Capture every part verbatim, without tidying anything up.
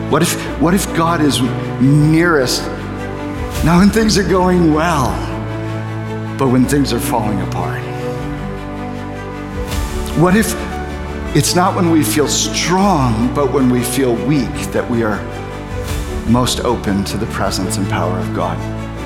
What if, what if God is nearest not when things are going well, but when things are falling apart? What if it's not when we feel strong, but when we feel weak that we are most open to the presence and power of God?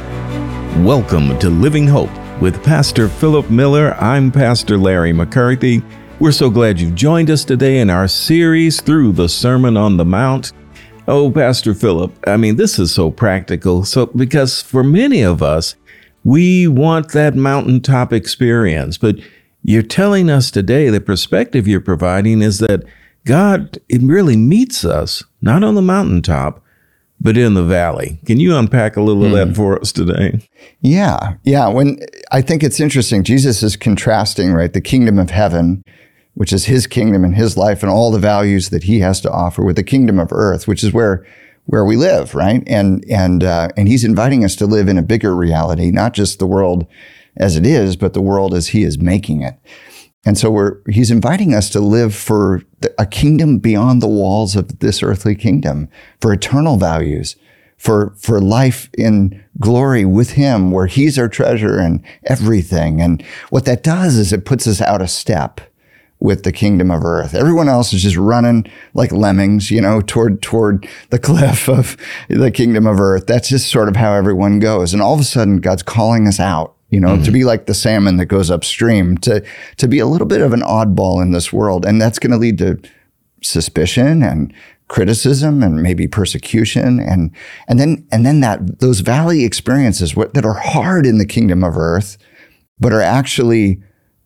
Welcome to Living Hope with Pastor Philip Miller. I'm Pastor Larry McCarthy. We're so glad you've joined us today in our series through the Sermon on the Mount. Oh, Pastor Philip, I mean, this is so practical. So, because for many of us, we want that mountaintop experience, but you're telling us today, the perspective you're providing is that God, it really meets us, not on the mountaintop, but in the valley. Can you unpack a little mm. of that for us today? Yeah, yeah. When I think it's interesting, Jesus is contrasting, right, the kingdom of heaven, which is his kingdom and his life and all the values that he has to offer, with the kingdom of earth, which is where where we live, right? And and uh, and he's inviting us to live in a bigger reality, not just the world as it is, but the world as he is making it. And so we're he's inviting us to live for the, a kingdom beyond the walls of this earthly kingdom, for eternal values, for for life in glory with him, where he's our treasure and everything. And what that does is it puts us out of step with the kingdom of earth. Everyone else is just running like lemmings, you know, toward toward the cliff of the kingdom of earth. That's just sort of how everyone goes. And all of a sudden, God's calling us out, you know, mm-hmm. to be like the salmon that goes upstream, to to be a little bit of an oddball in this world. And that's going to lead to suspicion and criticism and maybe persecution. And and then and then that those valley experiences what, that are hard in the kingdom of earth, but are actually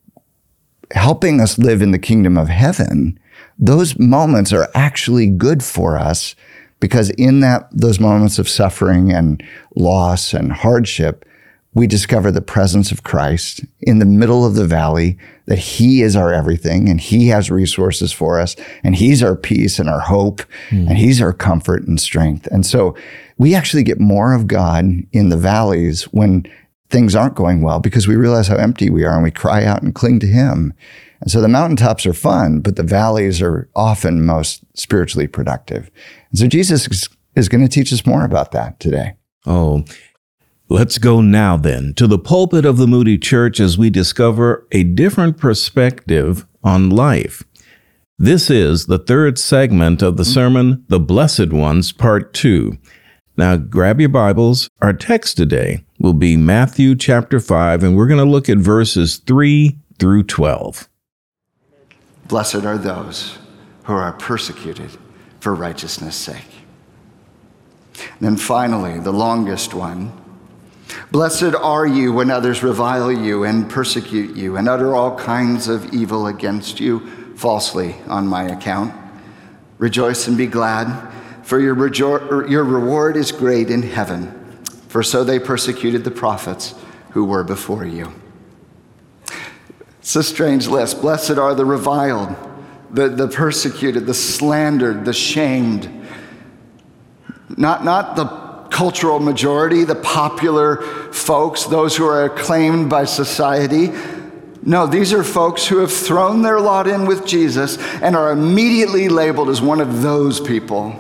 helping us live in the kingdom of heaven, those moments are actually good for us, because in that those moments of suffering and loss and hardship, we discover the presence of Christ in the middle of the valley, that he is our everything and he has resources for us and he's our peace and our hope mm. and he's our comfort and strength. And so we actually get more of God in the valleys when things aren't going well, because we realize how empty we are and we cry out and cling to him. And so the mountaintops are fun, but the valleys are often most spiritually productive. And so Jesus is, is going to teach us more about that today. Oh, let's go now then to the pulpit of the Moody Church as we discover a different perspective on life. This is the third segment of the sermon, The Blessed Ones, Part Two. Now, grab your Bibles. Our text today will be Matthew chapter five, and we're going to look at verses three through twelve. Blessed are those who are persecuted for righteousness' sake. And then finally, the longest one. Blessed are you when others revile you and persecute you and utter all kinds of evil against you falsely on my account. Rejoice and be glad, for your, rejo- your reward is great in heaven, for so they persecuted the prophets who were before you. It's a strange list. Blessed are the reviled, the, the persecuted, the slandered, the shamed. Not, not the cultural majority, the popular folks, those who are acclaimed by society. No, these are folks who have thrown their lot in with Jesus and are immediately labeled as one of those people.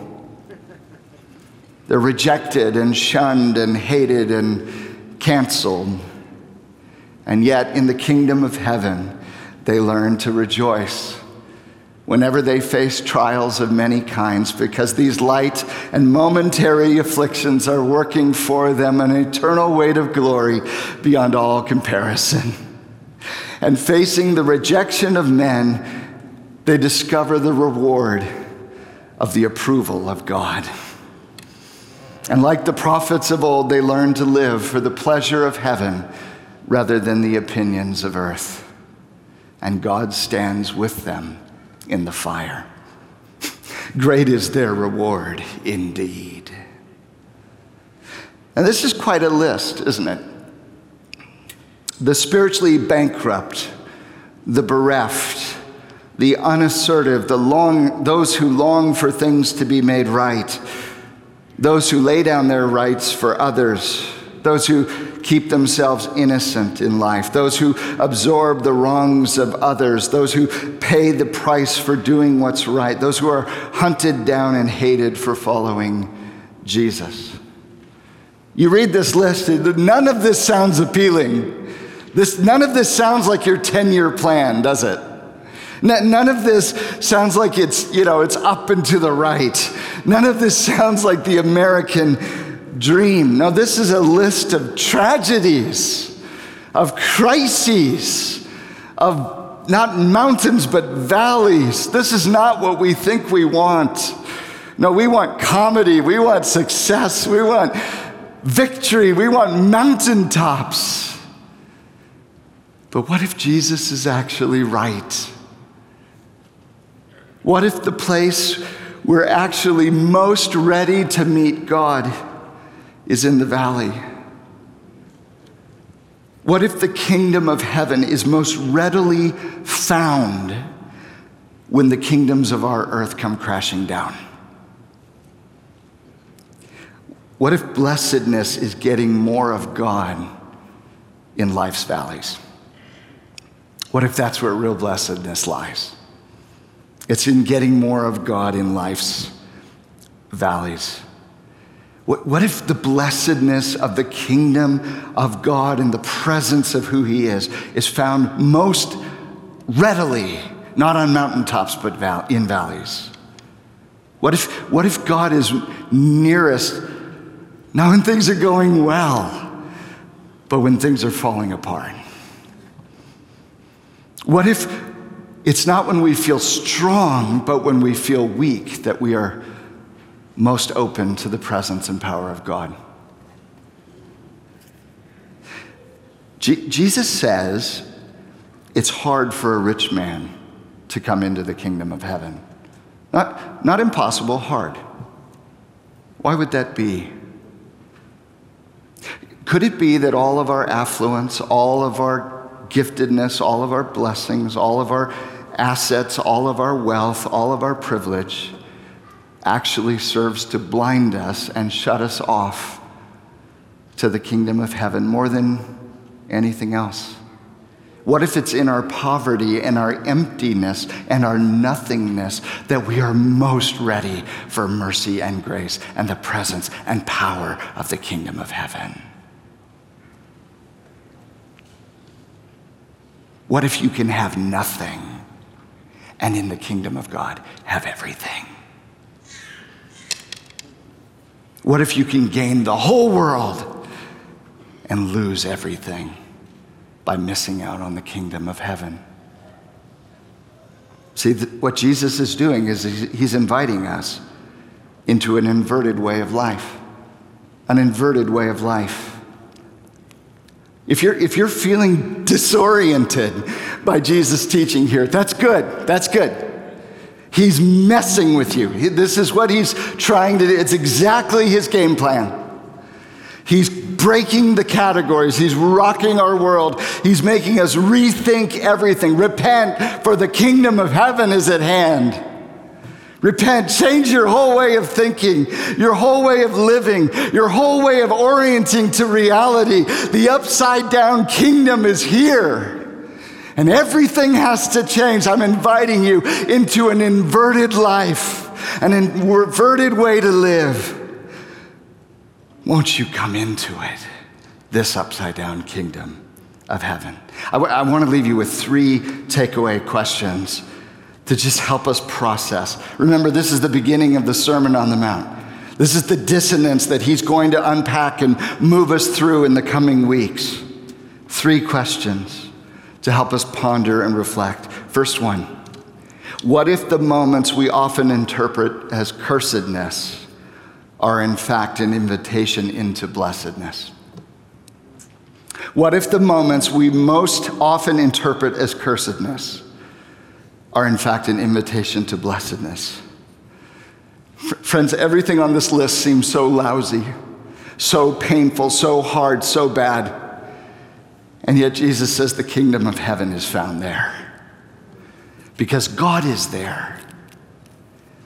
They're rejected and shunned and hated and canceled. And yet, in the kingdom of heaven, they learn to rejoice whenever they face trials of many kinds, because these light and momentary afflictions are working for them an eternal weight of glory beyond all comparison. And facing the rejection of men, they discover the reward of the approval of God. And like the prophets of old, they learn to live for the pleasure of heaven rather than the opinions of earth. And God stands with them in the fire. Great is their reward indeed. And this is quite a list, isn't it? The spiritually bankrupt, the bereft, the unassertive, the long, those who long for things to be made right, those who lay down their rights for others, those who keep themselves innocent in life, those who absorb the wrongs of others, those who pay the price for doing what's right, those who are hunted down and hated for following Jesus. You read this list, none of this sounds appealing. This, none of this sounds like your ten-year plan, does it? None of this sounds like it's, you know, it's up and to the right. None of this sounds like the American dream. No, this is a list of tragedies, of crises, of not mountains but valleys. This is not what we think we want. No, we want comedy, we want success, we want victory, we want mountaintops. But what if Jesus is actually right? What if the place we're actually most ready to meet God is in the valley? What if the kingdom of heaven is most readily found when the kingdoms of our earth come crashing down? What if blessedness is getting more of God in life's valleys? What if that's where real blessedness lies? It's in getting more of God in life's valleys. What, what if the blessedness of the kingdom of God and the presence of who he is is found most readily, not on mountaintops, but val- in valleys? What if, what if God is nearest not when things are going well, but when things are falling apart? What if it's not when we feel strong, but when we feel weak that we are most open to the presence and power of God? Je- Jesus says it's hard for a rich man to come into the kingdom of heaven. Not, not impossible, hard. Why would that be? Could it be that all of our affluence, all of our giftedness, all of our blessings, all of our assets, all of our wealth, all of our privilege actually serves to blind us and shut us off to the kingdom of heaven more than anything else? What if it's in our poverty and our emptiness and our nothingness that we are most ready for mercy and grace and the presence and power of the kingdom of heaven? What if you can have nothing and in the kingdom of God have everything? What if you can gain the whole world and lose everything by missing out on the kingdom of heaven? See, what Jesus is doing is he's inviting us into an inverted way of life, an inverted way of life. If you're, if you're feeling disoriented by Jesus' teaching here, that's good, that's good. He's messing with you. This is what he's trying to do. It's exactly his game plan. He's breaking the categories. He's rocking our world. He's making us rethink everything. Repent, for the kingdom of heaven is at hand. Repent, change your whole way of thinking, your whole way of living, your whole way of orienting to reality. The upside down kingdom is here, and everything has to change. I'm inviting you into an inverted life, an inverted way to live. Won't you come into it, this upside down kingdom of heaven? I, w- I want to leave you with three takeaway questions to just help us process. Remember, this is the beginning of the Sermon on the Mount. This is the dissonance that he's going to unpack and move us through in the coming weeks. Three questions to help us ponder and reflect. First one, what if the moments we often interpret as cursedness are in fact an invitation into blessedness? What if the moments we most often interpret as cursedness are in fact an invitation to blessedness? F- friends, everything on this list seems so lousy, so painful, so hard, so bad. And yet Jesus says the kingdom of heaven is found there because God is there.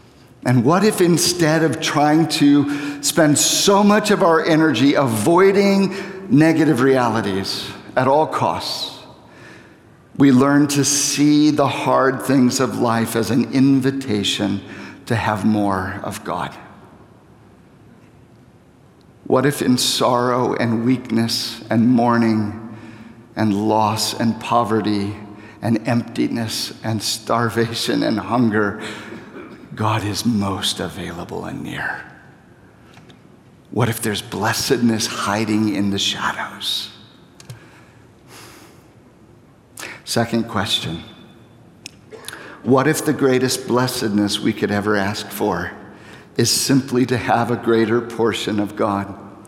And what if instead of trying to spend so much of our energy avoiding negative realities at all costs, we learn to see the hard things of life as an invitation to have more of God? What if in sorrow and weakness and mourning and loss and poverty and emptiness and starvation and hunger, God is most available and near? What if there's blessedness hiding in the shadows? Second question. What if the greatest blessedness we could ever ask for is simply to have a greater portion of God?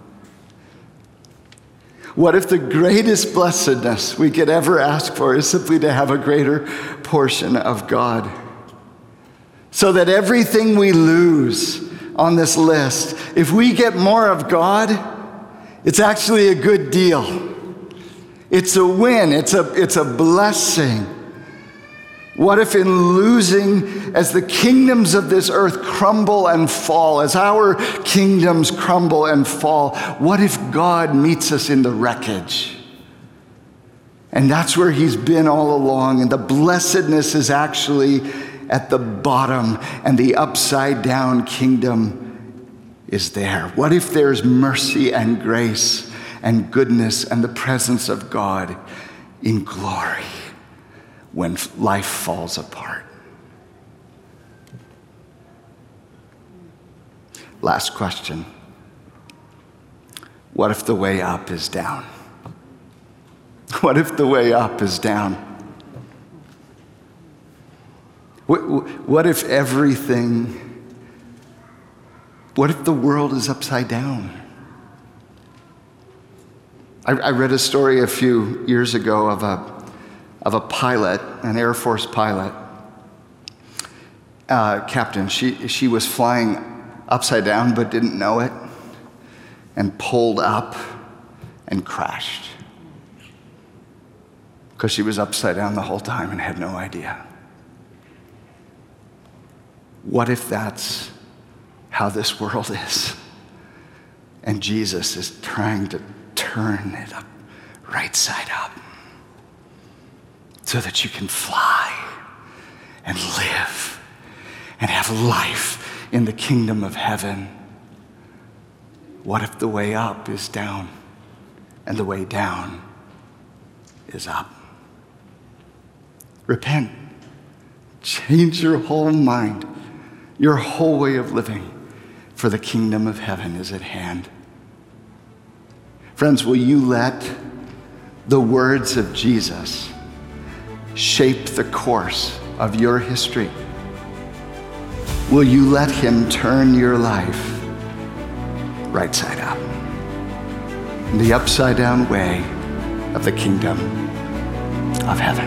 What if the greatest blessedness we could ever ask for is simply to have a greater portion of God? So that everything we lose on this list, if we get more of God, it's actually a good deal. It's a win. It's a, it's a blessing. What if in losing, as the kingdoms of this earth crumble and fall, as our kingdoms crumble and fall, what if God meets us in the wreckage? And that's where he's been all along, and the blessedness is actually at the bottom, and the upside down kingdom is there. What if there's mercy and grace and goodness and the presence of God in glory when life falls apart? Last question. What if the way up is down? What if the way up is down? What, what if everything, what if the world is upside down? I, I read a story a few years ago of a, of a pilot, an Air Force pilot, uh, captain. She, she was flying upside down but didn't know it, and pulled up and crashed because she was upside down the whole time and had no idea. What if that's how this world is? And Jesus is trying to turn it up, right side up, so that you can fly and live and have life in the kingdom of heaven. What if the way up is down and the way down is up? Repent. Change your whole mind, your whole way of living, for the kingdom of heaven is at hand. Friends, will you let the words of Jesus shape the course of your history? Will you let him turn your life right side up, the upside down way of the kingdom of heaven?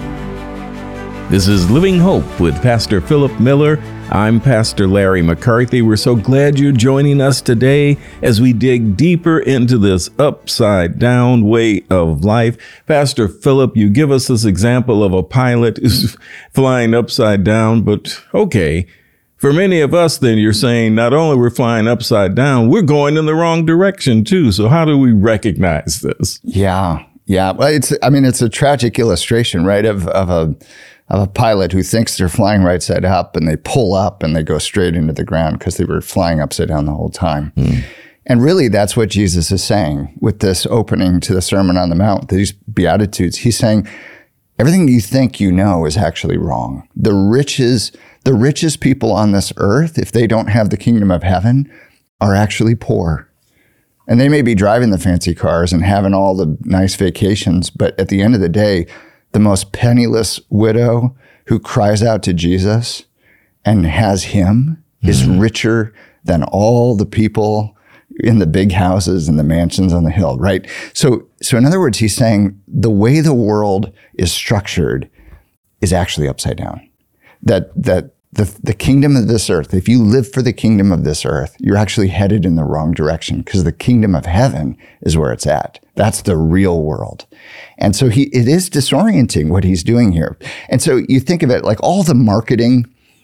This is Living Hope with Pastor Philip Miller. I'm Pastor Larry McCarthy. We're so glad you're joining us today as we dig deeper into this upside down way of life. Pastor Philip, you give us this example of a pilot who's flying upside down, but okay. For many of us, then, you're saying not only we're flying upside down, we're going in the wrong direction too. So how do we recognize this? Yeah, yeah. Well, it's, I mean, it's a tragic illustration, right, of, of a of a pilot who thinks they're flying right side up, and they pull up and they go straight into the ground because they were flying upside down the whole time. Mm. And really, that's what Jesus is saying with this opening to the Sermon on the Mount, these Beatitudes. He's saying, everything you think you know is actually wrong. The riches, the richest people on this earth, if they don't have the kingdom of heaven, are actually poor. And they may be driving the fancy cars and having all the nice vacations, but at the end of the day, the most penniless widow who cries out to Jesus and has him mm-hmm. is richer than all the people in the big houses and the mansions on the hill, right? So, so in other words, he's saying the way the world is structured is actually upside down. That, that the, the kingdom of this earth, if you live for the kingdom of this earth, you're actually headed in the wrong direction, because the kingdom of heaven is where it's at. That's the real world. And so he, it is disorienting what he's doing here. And so you think of it like all the marketing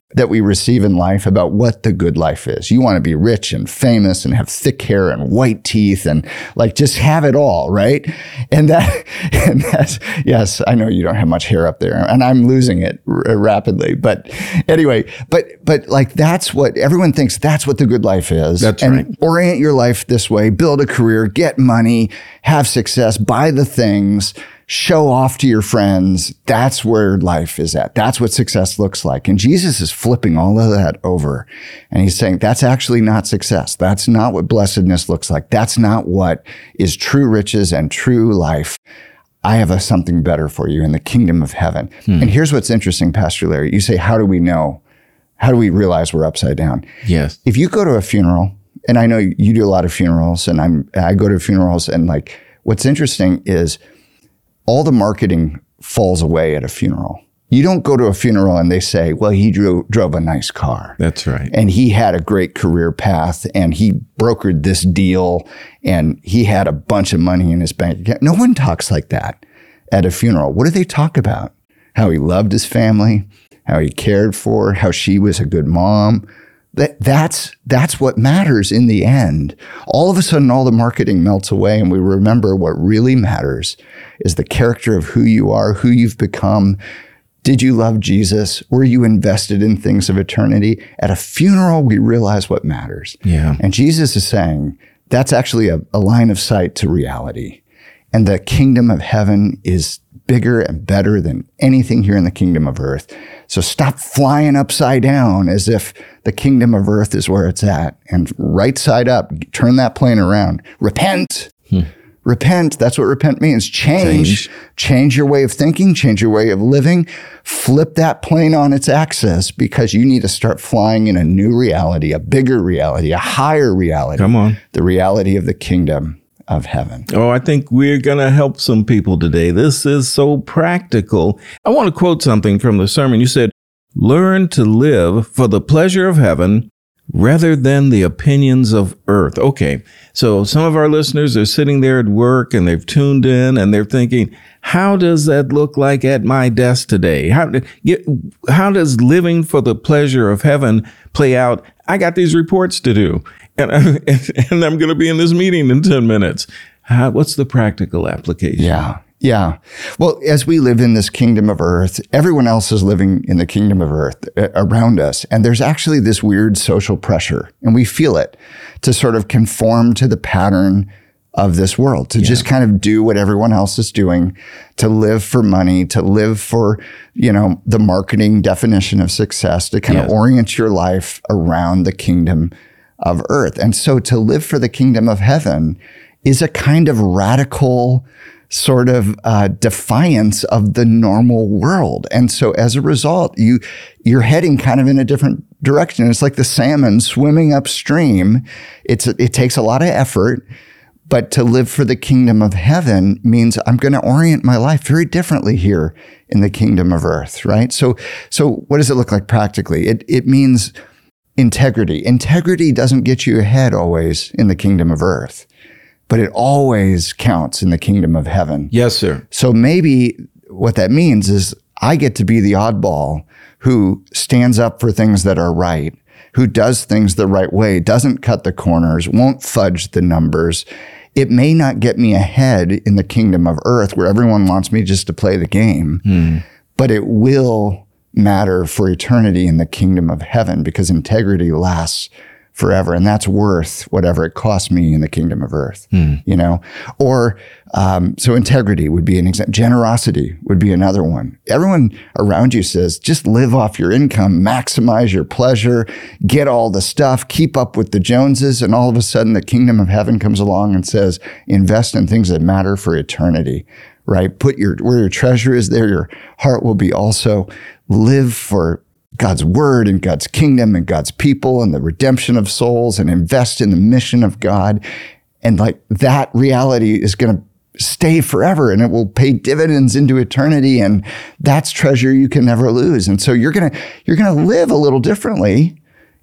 that we receive in life about what the good life is. You want to be rich and famous and have thick hair and white teeth and like just have it all, right? And that, and that's, yes, I know you don't have much hair up there and I'm losing it r- rapidly. But anyway, but, but like that's what everyone thinks that's what the good life is. That's and right. Orient your life this way, build a career, get money, have success, buy the things, show off to your friends. That's where life is at. That's what success looks like. And Jesus is flipping all of that over. And he's saying, that's actually not success. That's not what blessedness looks like. That's not what is true riches and true life. I have a, something better for you in the kingdom of heaven. Hmm. And here's what's interesting, Pastor Larry. You say, how do we know? How do we realize we're upside down? Yes. If you go to a funeral, and I know you do a lot of funerals, and I'm I go to funerals, and like what's interesting is all the marketing falls away at a funeral. You don't go to a funeral and they say, well, he drove, drove a nice car. That's right. And he had a great career path and he brokered this deal and he had a bunch of money in his bank account. No one talks like that at a funeral. What do they talk about? How he loved his family, how he cared for, how she was a good mom. That, that's, that's what matters in the end. All of a sudden, all the marketing melts away and we remember what really matters is the character of who you are, who you've become. Did you love Jesus? Were you invested in things of eternity? At a funeral, we realize what matters. Yeah. And Jesus is saying that's actually a, a line of sight to reality. And the kingdom of heaven is bigger and better than anything here in the kingdom of earth. So stop flying upside down as if the kingdom of earth is where it's at, and right side up, turn that plane around. Repent. Hmm. Repent. That's what repent means. Change. Change. Change your way of thinking, change your way of living, flip that plane on its axis because you need to start flying in a new reality, a bigger reality, a higher reality. Come on. The reality of the kingdom of heaven. Oh, I think we're going to help some people today. This is so practical. I want to quote something from the sermon. You said, learn to live for the pleasure of heaven rather than the opinions of earth. Okay, so some of our listeners are sitting there at work and they've tuned in and they're thinking, how does that look like at my desk today? How, how does living for the pleasure of heaven play out? I got these reports to do. And, and I'm going to be in this meeting in ten minutes. How, what's the practical application? Yeah, yeah. Well, as we live in this kingdom of earth, everyone else is living in the kingdom of earth around us. And there's actually this weird social pressure, and we feel it, to sort of conform to the pattern of this world, to yeah. just kind of do what everyone else is doing, to live for money, to live for, you know, the marketing definition of success, to kind yeah. of orient your life around the kingdom of earth. And so to live for the kingdom of heaven is a kind of radical sort of uh, defiance of the normal world. And so as a result, you, you're heading kind of in a different direction. It's like the salmon swimming upstream. It's, it takes a lot of effort, but to live for the kingdom of heaven means I'm going to orient my life very differently here in the kingdom of earth, right? So, so what does it look like practically? It, it means integrity. Integrity doesn't get you ahead always in the kingdom of earth, but it always counts in the kingdom of heaven. Yes, sir. So maybe what that means is I get to be the oddball who stands up for things that are right, who does things the right way, doesn't cut the corners, won't fudge the numbers. It may not get me ahead in the kingdom of earth where everyone wants me just to play the game, hmm. but it will matter for eternity in the kingdom of heaven because integrity lasts forever. And that's worth whatever it costs me in the kingdom of earth, mm. you know? Or, um, so integrity would be an example. Generosity would be another one. Everyone around you says, just live off your income, maximize your pleasure, get all the stuff, keep up with the Joneses. And all of a sudden the kingdom of heaven comes along and says, invest in things that matter for eternity, right? Put your, where your treasure is, there your heart will be also. Live for God's word and God's kingdom and God's people and the redemption of souls and invest in the mission of God. And like that reality is going to stay forever and it will pay dividends into eternity. And that's treasure you can never lose. And so you're going to, you're going to live a little differently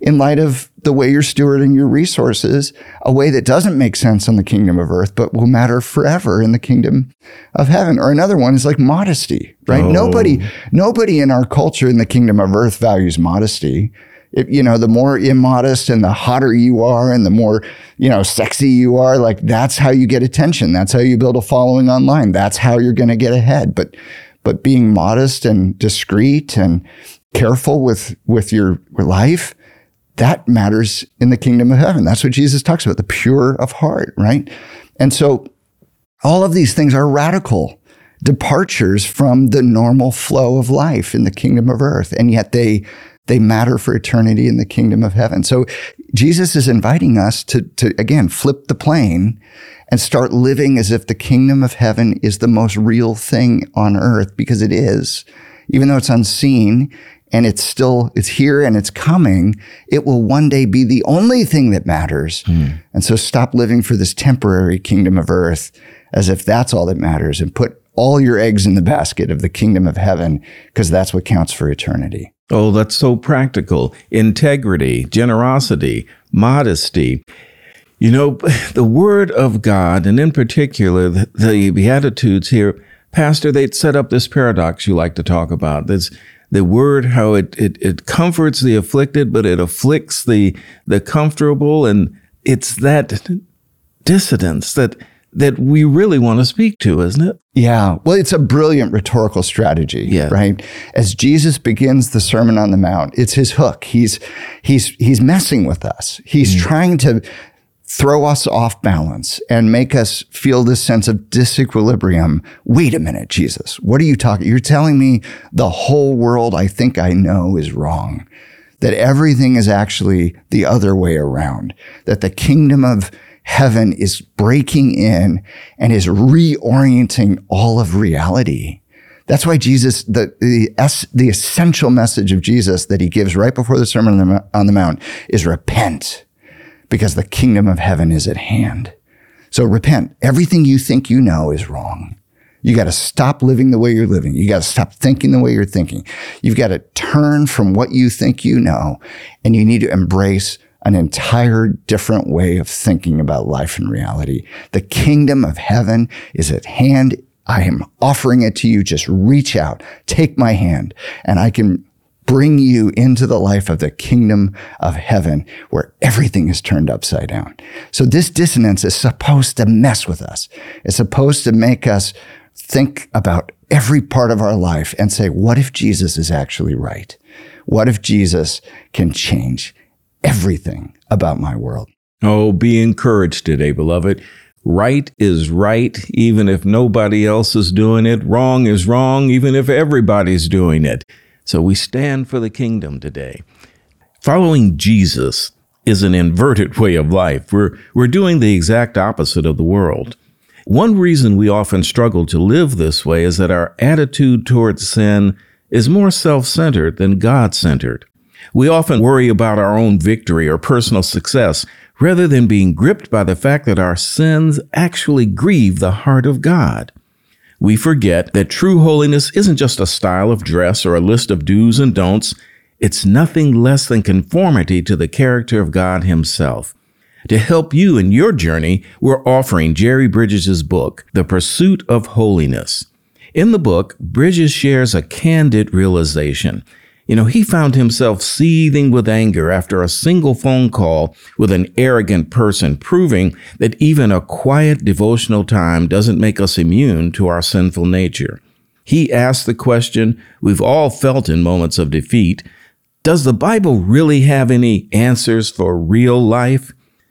in light of the way you're stewarding your resources, a way that doesn't make sense in the kingdom of earth, but will matter forever in the kingdom of heaven. Or another one is like modesty, right? Oh. Nobody, nobody in our culture in the kingdom of earth values modesty. It, you know, the more immodest and the hotter you are and the more, you know, sexy you are, like that's how you get attention. That's how you build a following online. That's how you're going to get ahead. But, but being modest and discreet and careful with, with your life, that matters in the kingdom of heaven. That's what Jesus talks about, the pure of heart, right? And so all of these things are radical departures from the normal flow of life in the kingdom of earth. And yet they, they matter for eternity in the kingdom of heaven. So Jesus is inviting us to, to, again, flip the plane and start living as if the kingdom of heaven is the most real thing on earth, because it is, even though it's unseen. And it's still, it's here and it's coming. It will one day be the only thing that matters. Mm. And so stop living for this temporary kingdom of earth as if that's all that matters, and put all your eggs in the basket of the kingdom of heaven, because that's what counts for eternity. Oh, that's so practical. Integrity, generosity, modesty. You know, the Word of God, and in particular, the, the Beatitudes here, Pastor, they'd set up this paradox you like to talk about. There's the word, how it, it, it comforts the afflicted, but it afflicts the, the comfortable. And it's that dissonance that, that we really want to speak to, isn't it? Yeah. Well, it's a brilliant rhetorical strategy, yeah. right? As Jesus begins the Sermon on the Mount, it's his hook. He's, he's, he's messing with us. He's mm. trying to throw us off balance and make us feel this sense of disequilibrium. Wait a minute, Jesus, what are you talking? You're telling me the whole world I think I know is wrong, that everything is actually the other way around, that the kingdom of heaven is breaking in and is reorienting all of reality. That's why Jesus, the, the, the essential message of Jesus that he gives right before the Sermon on the, on the Mount is repent, because the kingdom of heaven is at hand. So repent. Everything you think you know is wrong. You got to stop living the way you're living. You got to stop thinking the way you're thinking. You've got to turn from what you think you know, and you need to embrace an entire different way of thinking about life and reality. The kingdom of heaven is at hand. I am offering it to you. Just reach out, take my hand, and I can bring you into the life of the kingdom of heaven where everything is turned upside down. So this dissonance is supposed to mess with us. It's supposed to make us think about every part of our life and say, what if Jesus is actually right? What if Jesus can change everything about my world? Oh, be encouraged today, beloved. Right is right, even if nobody else is doing it. Wrong is wrong, even if everybody's doing it. So we stand for the kingdom today. Following Jesus is an inverted way of life. We're, we're doing the exact opposite of the world. One reason we often struggle to live this way is that our attitude towards sin is more self-centered than God-centered. We often worry about our own victory or personal success rather than being gripped by the fact that our sins actually grieve the heart of God. We forget that true holiness isn't just a style of dress or a list of do's and don'ts. It's nothing less than conformity to the character of God himself. To help you in your journey, we're offering Jerry Bridges' book, The Pursuit of Holiness. In the book, Bridges shares a candid realization. You know, he found himself seething with anger after a single phone call with an arrogant person, proving that even a quiet devotional time doesn't make us immune to our sinful nature. He asked the question we've all felt in moments of defeat: does the Bible really have any answers for real life?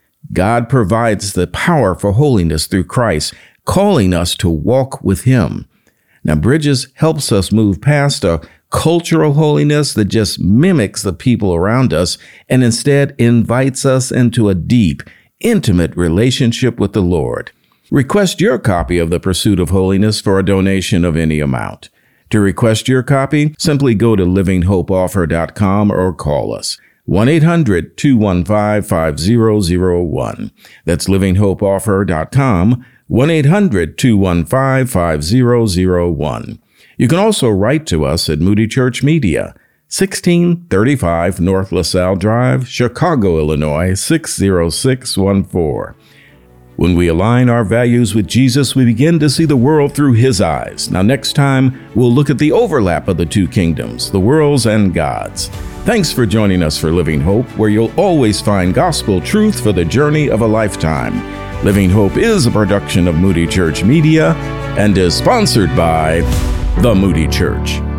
God provides the power for holiness through Christ, calling us to walk with him. Now, Bridges helps us move past a cultural holiness that just mimics the people around us and instead invites us into a deep, intimate relationship with the Lord. Request your copy of The Pursuit of Holiness for a donation of any amount. To request your copy, simply go to living hope offer dot com or call us. one eight hundred two one five five zero zero one. That's living hope offer dot com, one eight hundred two one five five zero zero one. You can also write to us at Moody Church Media, sixteen thirty-five North LaSalle Drive, Chicago, Illinois, six zero six one four. When we align our values with Jesus, we begin to see the world through his eyes. Now, next time, we'll look at the overlap of the two kingdoms, the world's and God's. Thanks for joining us for Living Hope, where you'll always find gospel truth for the journey of a lifetime. Living Hope is a production of Moody Church Media and is sponsored by The Moody Church.